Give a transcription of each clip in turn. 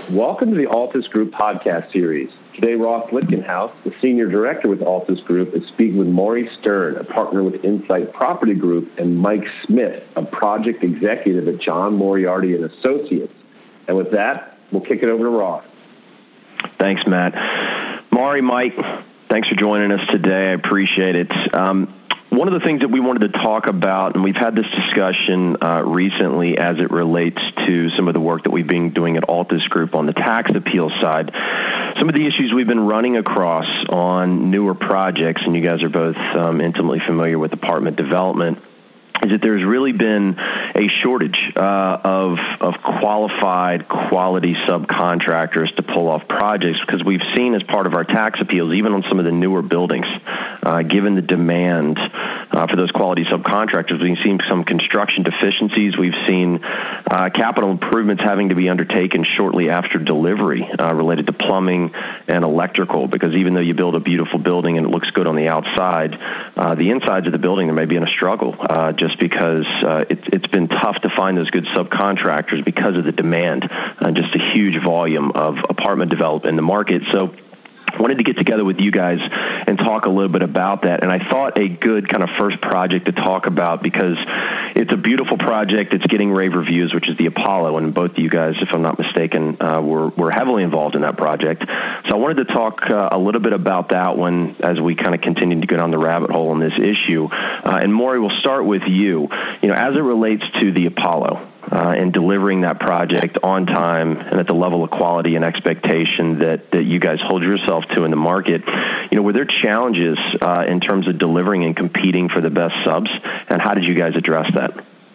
Welcome to the Altus Group podcast series. Today, Ross Litkenhouse, the Senior Director with Altus Group, is speaking with Maury Stern, a partner with Insight Property Group, and Mike Smith, a project executive at John Moriarty and Associates. And with that, we'll kick it over to Ross. Thanks, Matt. Maury, Mike, thanks for joining us today. I appreciate it. One of the things that we wanted to talk about, and we've had this discussion recently as it relates to some of the work that we've been doing at Altus Group on the tax appeal side, some of the issues we've been running across on newer projects, and you guys are both intimately familiar with apartment development, is that there's really been a shortage of qualified, quality subcontractors to pull off projects, because we've seen as part of our tax appeals, even on some of the newer buildings, given the demand for those quality subcontractors, we've seen some construction deficiencies. We've seen capital improvements having to be undertaken shortly after delivery related to plumbing and electrical, because even though you build a beautiful building and it looks good on the outside, the insides of the building, there may be in a struggle just because it's been tough to find those good subcontractors because of the demand, just a huge volume of apartment development in the market. So I wanted to get together with you guys and talk a little bit about that. And I thought a good kind of first project to talk about, because it's a beautiful project. It's getting rave reviews, which is the Apollo. And both of you guys, if I'm not mistaken, were heavily involved in that project. So I wanted to talk a little bit about that one as we kind of continue to go down the rabbit hole on this issue. And Maury, we'll start with you. You know, as it relates to the Apollo, and delivering that project on time and at the level of quality and expectation that you guys hold yourself to in the market, you know, were there challenges in terms of delivering and competing for the best subs, and how did you guys address that?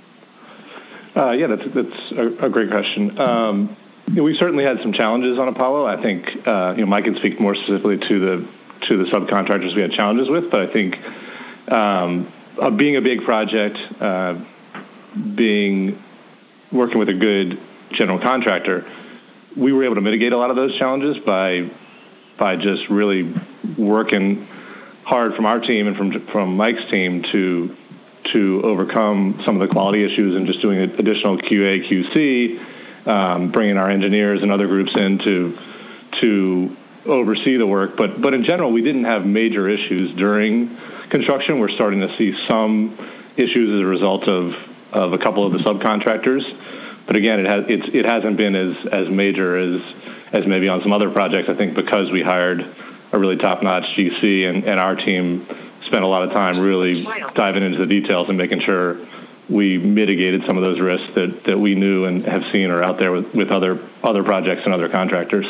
Yeah, that's a great question. We certainly had some challenges on Apollo. I think Mike can speak more specifically to the subcontractors we had challenges with, but I think being a big project, working with a good general contractor, we were able to mitigate a lot of those challenges by just really working hard from our team and from Mike's team to overcome some of the quality issues, and just doing additional QA, QC, bringing our engineers and other groups in to oversee the work. But in general, we didn't have major issues during construction. We're starting to see some issues as a result of a couple of the subcontractors, but again, it hasn't been as major as maybe on some other projects. I think because we hired a really top-notch GC, and our team spent a lot of time really diving into the details and making sure we mitigated some of those risks that we knew and have seen are out there with other projects and other contractors.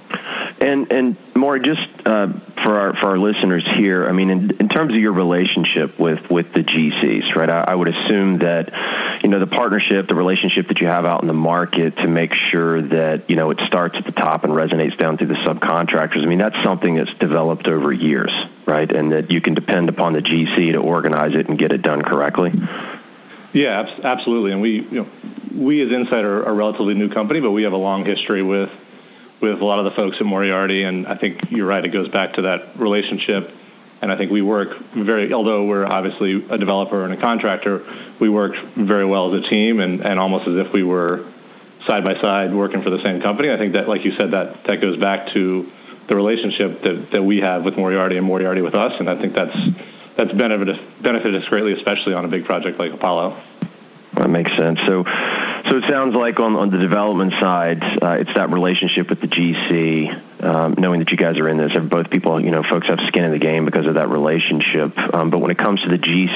And Maury, just for our listeners here, I mean, in terms of your relationship with the GCs, right? I would assume that, you know, the partnership, the relationship that you have out in the market to make sure that, you know, it starts at the top and resonates down through the subcontractors. I mean, that's something that's developed over years, right? And that you can depend upon the GC to organize it and get it done correctly. Yeah, absolutely. And we as Insight are a relatively new company, but we have a long history with a lot of the folks at Moriarty, and I think you're right, it goes back to that relationship. And I think we work although we're obviously a developer and a contractor, we work very well as a team, and almost as if we were side by side working for the same company. I think that, like you said, that goes back to the relationship that we have with Moriarty and Moriarty with us, and I think that's benefited us greatly, especially on a big project like Apollo. That makes sense. So it sounds like on the development side, it's that relationship with the GC, knowing that you guys are in this. Both people, you know, folks have skin in the game because of that relationship. But when it comes to the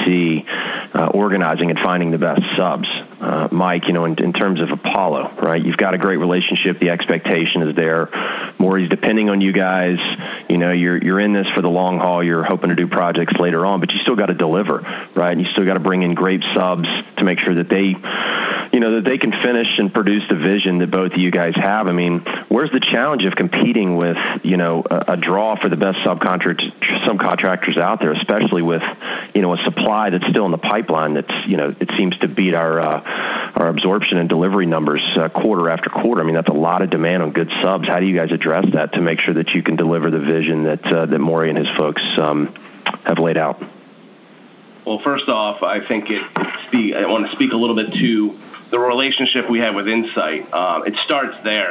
GC organizing and finding the best subs, Mike, you know, in terms of Apollo, right? You've got a great relationship. The expectation is there. Maury's depending on you guys. You know, you're in this for the long haul. You're hoping to do projects later on, but you still got to deliver, right? And you still got to bring in great subs to make sure that they can finish and produce the vision that both of you guys have. I mean, where's the challenge of competing with, you know, a draw for the best subcontractors out there, especially with, you know, a supply that's still in the pipeline that's, you know, it seems to beat our absorption and delivery numbers quarter after quarter. I mean, that's a lot of demand on good subs. How do you guys address that to make sure that you can deliver the vision that Maury and his folks have laid out? Well, first off, I think I want to speak a little bit to the relationship we have with Insight. It starts there.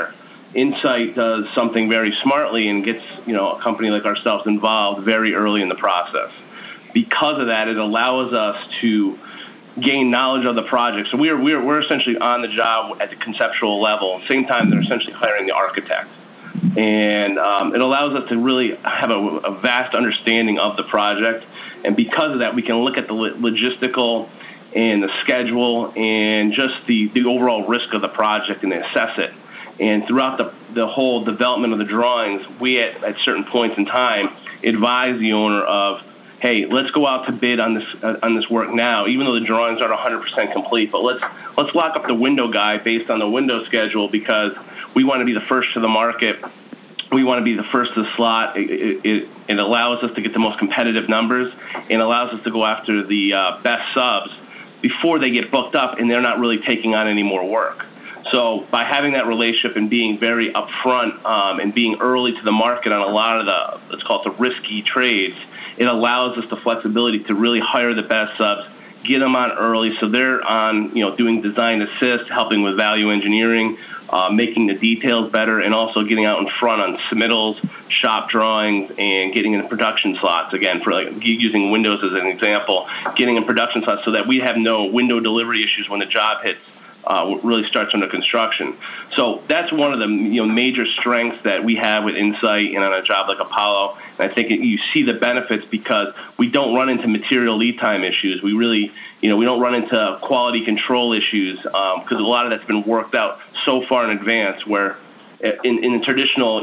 Insight does something very smartly and gets, a company like ourselves involved very early in the process. Because of that, it allows us to gain knowledge of the project. So we're essentially on the job at the conceptual level. At the same time, they're essentially hiring the architect. And it allows us to really have a vast understanding of the project. And because of that, we can look at the logistical and the schedule and just the overall risk of the project and assess it. And throughout the whole development of the drawings, we at certain points in time advise the owner of, hey, let's go out to bid on this work now, even though the drawings aren't 100% complete. But let's lock up the window guy based on the window schedule because we want to be the first to the market. We want to be the first to the slot. It allows us to get the most competitive numbers and allows us to go after the best subs before they get booked up and they're not really taking on any more work. So by having that relationship and being very upfront and being early to the market on a lot of let's call it the risky trades, it allows us the flexibility to really hire the best subs, get them on early so they're on, doing design assist, helping with value engineering, making the details better, and also getting out in front on submittals, shop drawings, and getting in production slots. Again, for using Windows as an example, getting in production slots so that we have no window delivery issues when the job hits. Really starts under construction. So that's one of the major strengths that we have with Insight and on a job like Apollo. And I think you see the benefits because we don't run into material lead time issues. We really, we don't run into quality control issues because a lot of that's been worked out so far in advance where in a traditional,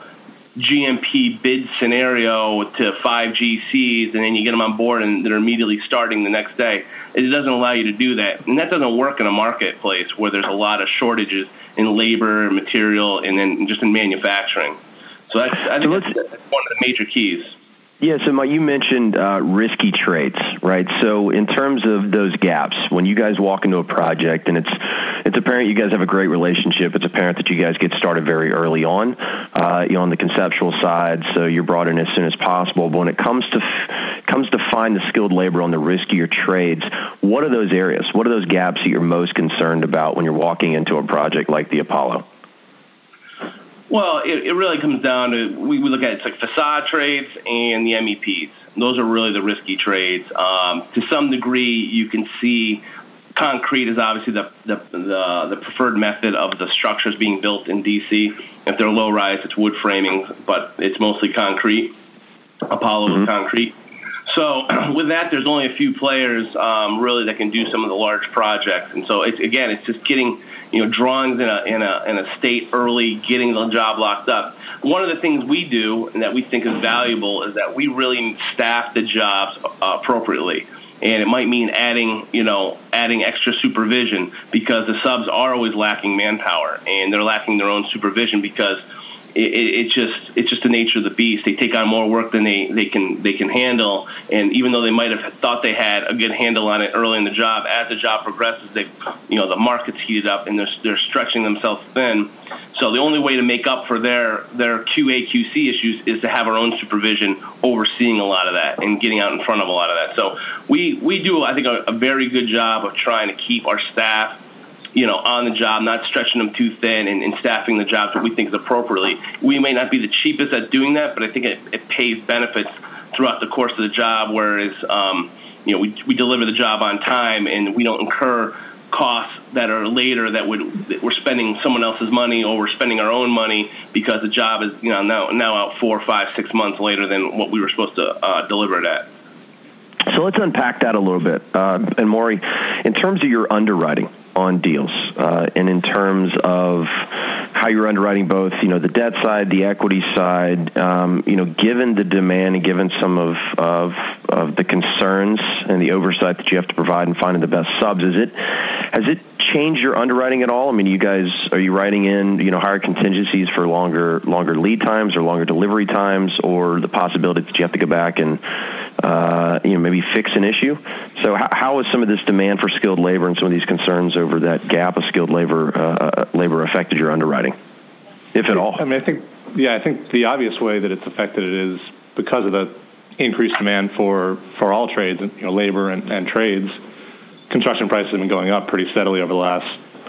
GMP bid scenario to 5 GCs and then you get them on board and they're immediately starting the next day. It doesn't allow you to do that. And that doesn't work in a marketplace where there's a lot of shortages in labor, material, and then just in manufacturing. So I think that's one of the major keys. Yeah, so Mike, you mentioned risky trades, right? So in terms of those gaps, when you guys walk into a project, and it's apparent you guys have a great relationship. It's apparent that you guys get started very early on, on the conceptual side, so you're brought in as soon as possible. But when it comes to find the skilled labor on the riskier trades, what are those areas? What are those gaps that you're most concerned about when you're walking into a project like the Apollo? Well, it really comes down to, we look at it's like facade trades and the MEPs. Those are really the risky trades. To some degree, you can see concrete is obviously the preferred method of the structures being built in D.C. If they're low-rise, it's wood framing, but it's mostly concrete. Apollo is concrete. So with that, there's only a few players really that can do some of the large projects. And so it's just getting drawings in a state early, getting the job locked up. One of the things we do and that we think is valuable is that we really staff the jobs appropriately. And it might mean adding extra supervision because the subs are always lacking manpower and they're lacking their own supervision because it's just the nature of the beast. They take on more work than they can handle, and even though they might have thought they had a good handle on it early in the job, as the job progresses, the market's heated up and they're stretching themselves thin. So the only way to make up for their QA/QC issues is to have our own supervision overseeing a lot of that and getting out in front of a lot of that. So we do, I think, a very good job of trying to keep our staff on the job, not stretching them too thin and staffing the jobs that we think is appropriately. We may not be the cheapest at doing that, but I think it pays benefits throughout the course of the job, whereas, we deliver the job on time and we don't incur costs that are later that we're spending someone else's money or we're spending our own money because the job is, now out 4, 5, 6 months later than what we were supposed to deliver it at. So let's unpack that a little bit. And Maury, in terms of your underwriting on deals, and in terms of how you're underwriting both, the debt side, the equity side, given the demand and given some of the concerns and the oversight that you have to provide in finding the best subs, has it changed your underwriting at all? I mean, are you writing in, higher contingencies for longer lead times or longer delivery times, or the possibility that you have to go back and maybe fix an issue? So how has some of this demand for skilled labor and some of these concerns over that gap of skilled labor affected your underwriting, if at all? I mean, I think the obvious way that it's affected it is because of the increased demand for all trades, labor and trades. Construction prices have been going up pretty steadily over the last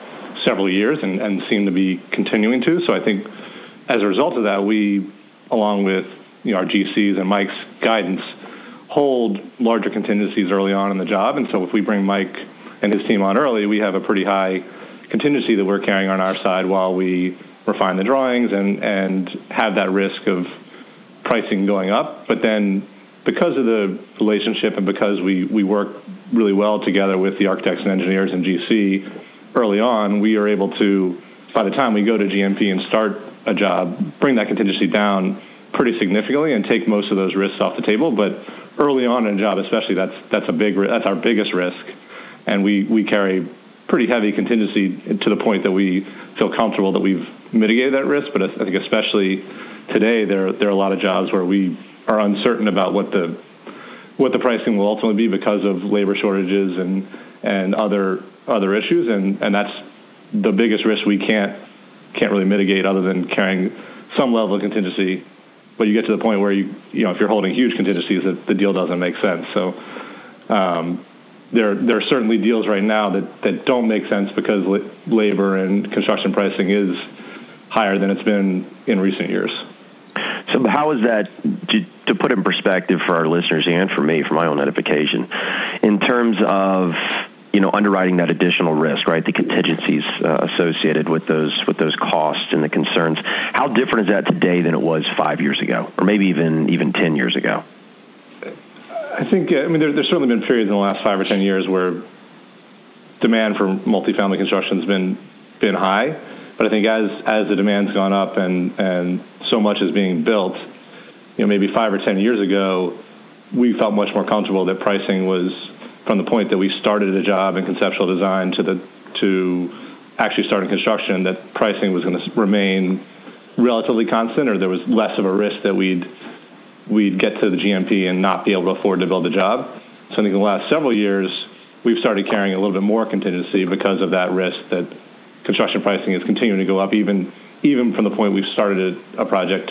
several years and seem to be continuing to. So I think as a result of that, we, along with our GCs and Mike's guidance, hold larger contingencies early on in the job. And so if we bring Mike and his team on early, we have a pretty high contingency that we're carrying on our side while we refine the drawings and have that risk of pricing going up. But then because of the relationship and because we work really well together with the architects and engineers and GC early on, we are able to, by the time we go to GMP and start a job, bring that contingency down pretty significantly and take most of those risks off the table. But early on in a job, especially, that's our biggest risk, and we carry pretty heavy contingency to the point that we feel comfortable that we've mitigated that risk. But I think especially today, there are a lot of jobs where we are uncertain about what the pricing will ultimately be because of labor shortages and other issues, and that's the biggest risk we can't really mitigate other than carrying some level of contingency. But you get to the point where if you're holding huge contingencies, the deal doesn't make sense. So there are certainly deals right now that don't make sense because labor and construction pricing is higher than it's been in recent years. So how is that, to put in perspective for our listeners and for me, for my own edification, in terms of underwriting that additional risk, right? The contingencies associated with those costs and the concerns. How different is that today than it was 5 years ago, or maybe even 10 years ago? I think there's certainly been periods in the last 5 or 10 years where demand for multifamily construction has been high, but I think as the demand's gone up and so much is being built, maybe 5 or 10 years ago, we felt much more comfortable that pricing was, from the point that we started a job in conceptual design to actually starting construction, that pricing was going to remain relatively constant, or there was less of a risk that we'd get to the GMP and not be able to afford to build the job. So I think in the last several years, we've started carrying a little bit more contingency because of that risk that construction pricing is continuing to go up, even from the point we've started a project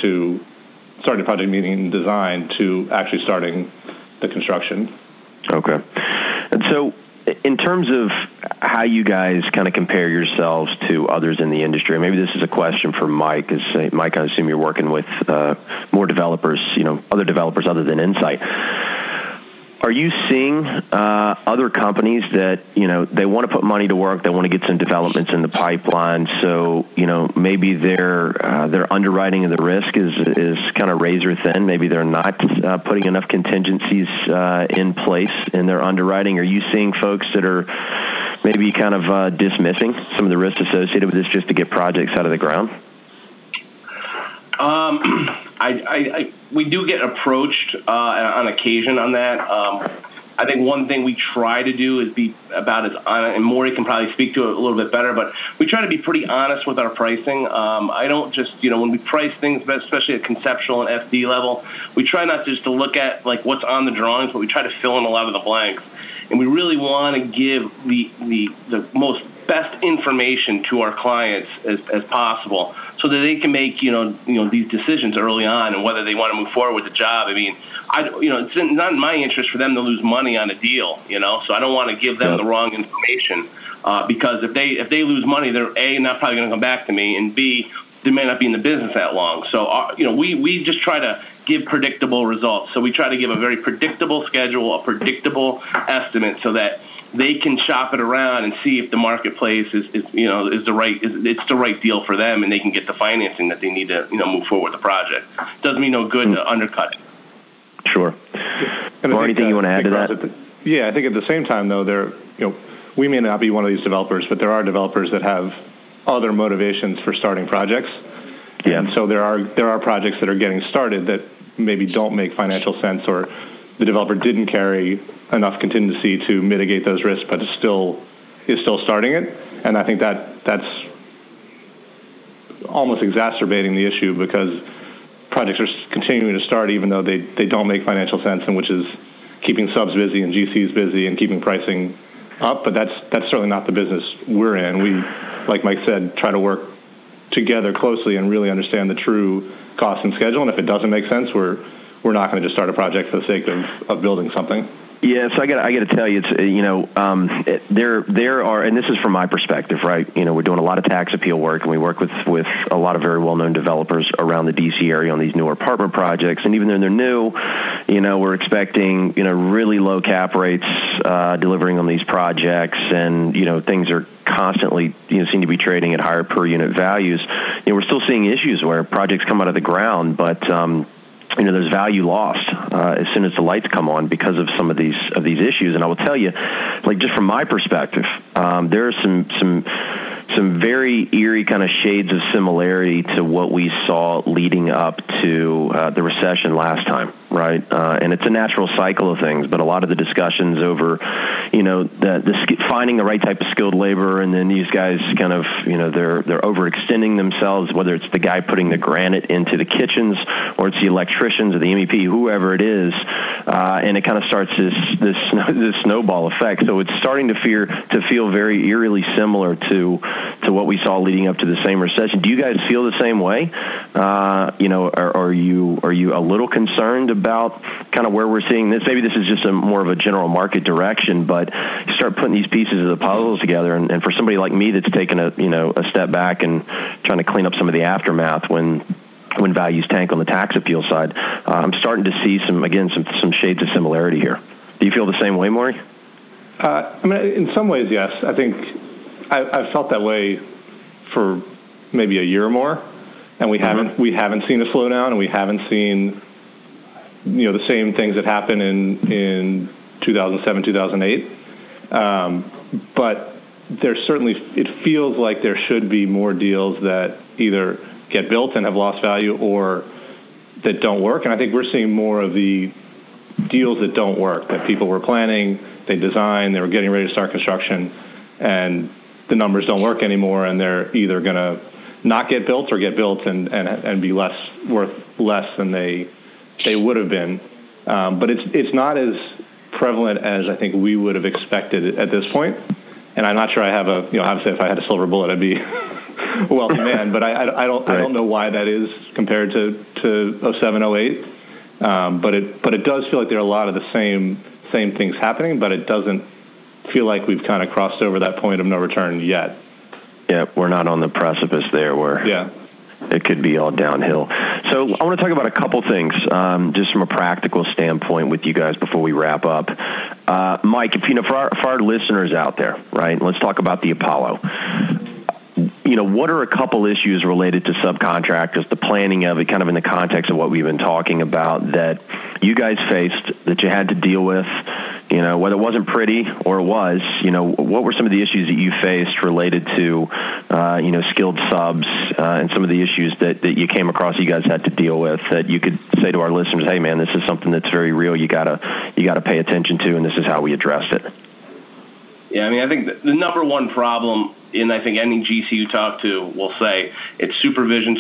meaning design to actually starting the construction. Okay. And so in terms of how you guys kind of compare yourselves to others in the industry, maybe this is a question for Mike, because Mike, I assume you're working with more developers, other developers other than Insight. Are you seeing other companies that, they want to put money to work, they want to get some developments in the pipeline, so, maybe their underwriting of the risk is kind of razor thin, maybe they're not putting enough contingencies in place in their underwriting? Are you seeing folks that are maybe kind of dismissing some of the risks associated with this just to get projects out of the ground? We do get approached on occasion on that. I think one thing we try to do is be about as honest, and Maury can probably speak to it a little bit better, but we try to be pretty honest with our pricing. I don't just, when we price things, especially at conceptual and FD level, we try not just to look at like what's on the drawings, but we try to fill in a lot of the blanks. And we really want to give the most best information to our clients as possible, so that they can make these decisions early on and whether they want to move forward with the job. I mean, it's not in my interest for them to lose money on a deal, so I don't want to give them the wrong information because if they lose money, they're A, not probably going to come back to me, and B, they may not be in the business that long. So we just try to give predictable results. So we try to give a very predictable schedule, a predictable estimate, so that they can shop it around and see if the marketplace is the right deal for them, and they can get the financing that they need to move forward with the project. Doesn't mean no good to undercut it. Sure. Or anything you want to add to that? I think at the same time though, we may not be one of these developers, but there are developers that have other motivations for starting projects. Yeah. And so there are projects that are getting started that maybe don't make financial sense, or the developer didn't carry enough contingency to mitigate those risks, but is still starting it. And I think that's almost exacerbating the issue, because projects are continuing to start even though they don't make financial sense, and which is keeping subs busy and GCs busy and keeping pricing up. But that's certainly not the business we're in. We, like Mike said, try to work together closely and really understand the true cost and schedule. And if it doesn't make sense, we're not going to just start a project for the sake of building something. Yeah, so I got to tell you, it's there are, and this is from my perspective, right? We're doing a lot of tax appeal work, and we work with a lot of very well-known developers around the DC area on these newer apartment projects. And even though they're new, we're expecting really low cap rates delivering on these projects, and things are constantly seem to be trading at higher per unit values. We're still seeing issues where projects come out of the ground, but there's value lost as soon as the lights come on because of some of these issues. And I will tell you, like, just from my perspective, there are some very eerie kind of shades of similarity to what we saw leading up to the recession last time, right? And it's a natural cycle of things, but a lot of the discussions over, finding the right type of skilled labor, and then these guys kind of, they're overextending themselves, whether it's the guy putting the granite into the kitchens or it's the electricians or the MEP, whoever it is, and it kind of starts this snowball effect. So it's starting to feel very eerily similar to what we saw leading up to the same recession. Do you guys feel the same way? Are you a little concerned about kind of where we're seeing this? Maybe this is just more of a general market direction, but you start putting these pieces of the puzzles together, and for somebody like me that's taken a step back and trying to clean up some of the aftermath when values tank on the tax appeal side, I'm starting to see some shades of similarity here. Do you feel the same way, Maury? In some ways, yes. I think I've felt that way for maybe a year or more, and we haven't seen a slowdown, and we haven't seen the same things that happened in 2007, 2008. But there's certainly, it feels like there should be more deals that either get built and have lost value or that don't work. And I think we're seeing more of the deals that don't work, that people were planning, they designed, they were getting ready to start construction, and the numbers don't work anymore, and they're either going to not get built or get built and be worth less than they would have been. But it's not as prevalent as I think we would have expected at this point. And I'm not sure I have obviously if I had a silver bullet, I'd be a wealthy man, but I don't know why that is compared to 07, 08. But it does feel like there are a lot of the same things happening, but it doesn't feel like we've kind of crossed over that point of no return yet. Yeah, we're not on the precipice there where it could be all downhill. So I want to talk about a couple things, just from a practical standpoint with you guys before we wrap up. Mike, for our listeners out there, right, let's talk about the Apollo. What are a couple issues related to subcontractors, the planning of it, kind of in the context of what we've been talking about, that you guys faced, that you had to deal with, whether it wasn't pretty or it was, what were some of the issues that you faced related to, skilled subs and some of the issues that you came across you guys had to deal with, that you could say to our listeners, hey, man, this is something that's very real. You gotta pay attention to, and this is how we addressed it. Yeah, I think the number one problem, and I think any GC you talk to will say, it's supervision.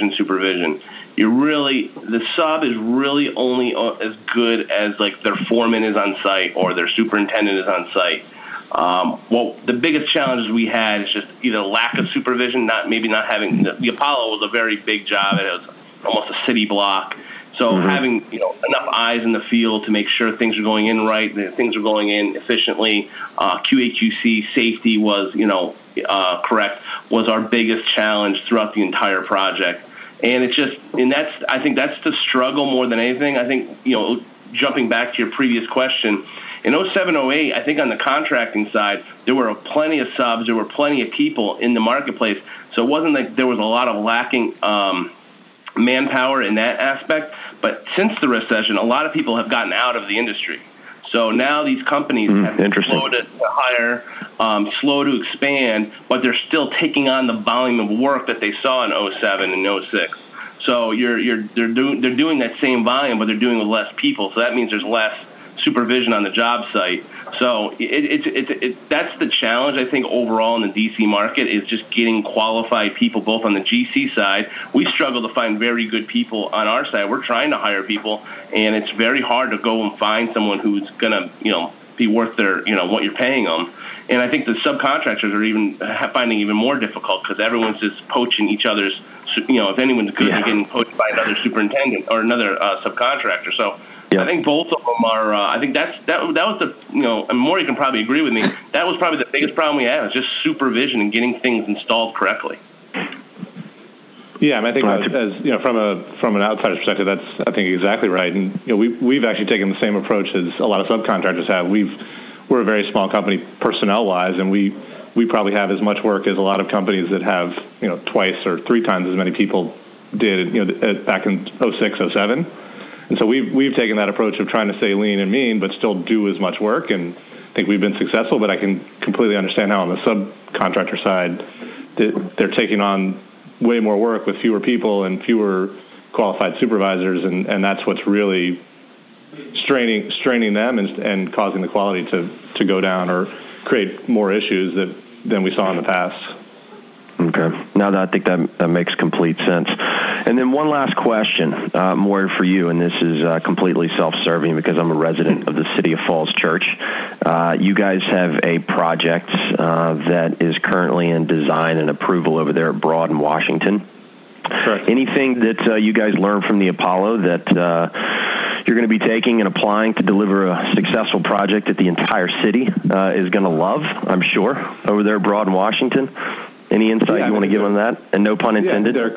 The sub is really only as good as their foreman is on site or their superintendent is on site. The biggest challenges we had is just either lack of supervision, maybe not having the Apollo was a very big job. It was almost a city block. So having enough eyes in the field to make sure things are going in right, that things are going in efficiently, QA/QC safety was correct, was our biggest challenge throughout the entire project. And I think that's the struggle more than anything. I think jumping back to your previous question, in 07, 08, I think on the contracting side, there were plenty of subs, there were plenty of people in the marketplace. So it wasn't like there was a lot of lacking manpower in that aspect. But since the recession, a lot of people have gotten out of the industry. So now these companies have been slow to hire, slow to expand, but they're still taking on the volume of work that they saw in 07 and 06. So they're doing that same volume, but they're doing it with less people. So that means there's less supervision on the job site. So that's the challenge, I think, overall in the DC market, is just getting qualified people, both on the GC side. We struggle to find very good people on our side. We're trying to hire people, and it's very hard to go and find someone who's going to, be worth their, what you're paying them. And I think the subcontractors are even finding even more difficult because everyone's just poaching each other's, if anyone's good, they're getting poached by another superintendent or another subcontractor. So Yep. I think both of them are. I think that was the and Maury can probably agree with me. That was probably the biggest problem we had, was just supervision and getting things installed correctly. Yeah, I think as from an outsider's perspective, that's I think exactly right. And we've actually taken the same approach as a lot of subcontractors have. We're a very small company personnel wise, and we probably have as much work as a lot of companies that have twice or three times as many people did back in 06, 07. And so we've taken that approach of trying to stay lean and mean, but still do as much work. And I think we've been successful. But I can completely understand how on the subcontractor side they're taking on way more work with fewer people and fewer qualified supervisors, and that's what's really straining them and causing the quality to go down or create more issues than we saw in the past. Okay. Now that I think that makes complete sense. And then one last question, more for you, and this is completely self-serving because I'm a resident of the City of Falls Church. You guys have a project that is currently in design and approval over there at Broad in Washington. Correct. Anything that you guys learned from the Apollo that you're going to be taking and applying to deliver a successful project that the entire city is going to love, I'm sure, over there at Broad in Washington? Any insight you want to give on that? And no pun intended. Yeah,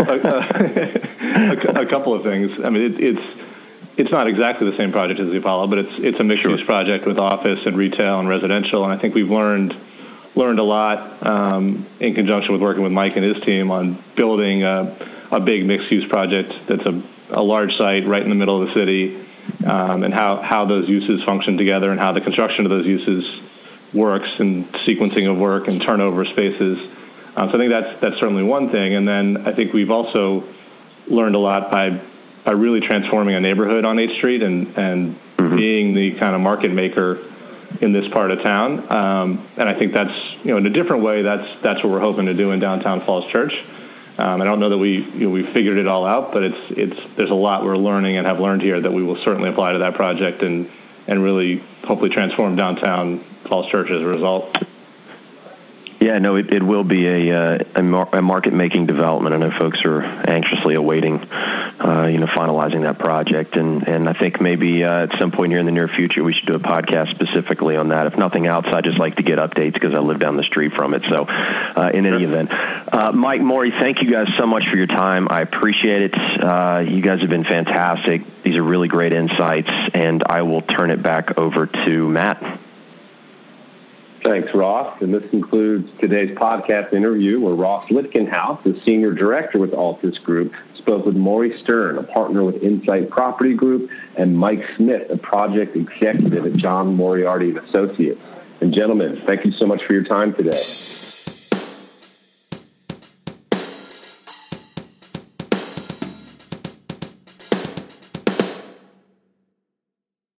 a couple of things. I mean, it's not exactly the same project as the Apollo, but it's a mixed-use project with office and retail and residential. And I think we've learned a lot in conjunction with working with Mike and his team on building a big mixed-use project that's a large site right in the middle of the city, and how those uses function together and how the construction of those uses works and sequencing of work and turnover spaces. So I think that's certainly one thing. And then I think we've also learned a lot by really transforming a neighborhood on 8th Street and being the kind of market maker in this part of town. And I think that's, in a different way, that's what we're hoping to do in downtown Falls Church. I don't know that we figured it all out, but there's a lot we're learning and have learned here that we will certainly apply to that project and really hopefully transform downtown Falls Church as a result. Yeah, no, it will be a market-making development. I know folks are anxiously awaiting, finalizing that project, and I think maybe at some point here in the near future we should do a podcast specifically on that. If nothing else, I just like to get updates because I live down the street from it. So, in any event, Mike, Maury, thank you guys so much for your time. I appreciate it. You guys have been fantastic. These are really great insights, and I will turn it back over to Matt. Thanks, Ross. And this concludes today's podcast interview where Ross Lichtgenhaus, the Senior Director with Altus Group, spoke with Maury Stern, a partner with Insight Property Group, and Mike Smith, a project executive at John Moriarty & Associates. And gentlemen, thank you so much for your time today.